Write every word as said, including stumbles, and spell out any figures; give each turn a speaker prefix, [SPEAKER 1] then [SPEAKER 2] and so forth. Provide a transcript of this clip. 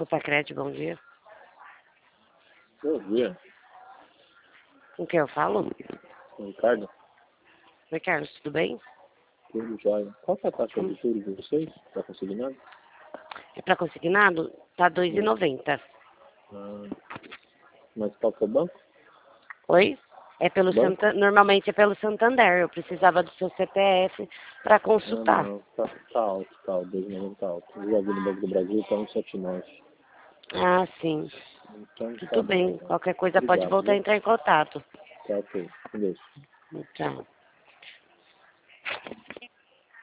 [SPEAKER 1] Supacred, bom dia.
[SPEAKER 2] Bom dia,
[SPEAKER 1] Com quem eu falo?
[SPEAKER 2] Ricardo.
[SPEAKER 1] Oi, Carlos, tudo bem?
[SPEAKER 2] Tudo jóia. Qual que é a taxa
[SPEAKER 1] Como?
[SPEAKER 2] de juros de vocês? Está consignado?
[SPEAKER 1] É para consignado? Tá dois reais e noventa.
[SPEAKER 2] Ah, mas qual que é o banco?
[SPEAKER 1] Oi? É pelo
[SPEAKER 2] Banco?
[SPEAKER 1] Santa... Normalmente é pelo Santander. Eu precisava do seu C P F para
[SPEAKER 2] Ah,
[SPEAKER 1] consultar.
[SPEAKER 2] não. Tá, tá alto, tá alto. dois reais e noventa tá alto. Eu já vi no Banco do Brasil, está um sete nove.
[SPEAKER 1] Ah, sim.
[SPEAKER 2] Então tá
[SPEAKER 1] Tudo
[SPEAKER 2] bom,
[SPEAKER 1] bem.
[SPEAKER 2] então.
[SPEAKER 1] Qualquer coisa pode
[SPEAKER 2] Obrigado,
[SPEAKER 1] voltar a
[SPEAKER 2] viu?
[SPEAKER 1] entrar em contato.
[SPEAKER 2] Tá ok. Com Deus.
[SPEAKER 1] Tchau.